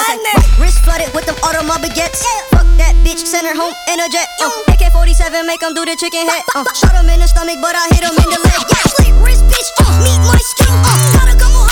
Wrist flooded with them automobile baguettes. Fuck that bitch, send her home in a jet. AK-47, make them do the chicken head. Shot him in the stomach, but I hit him in the leg. Slit wrist, bitch, meet my skin. Gotta come on.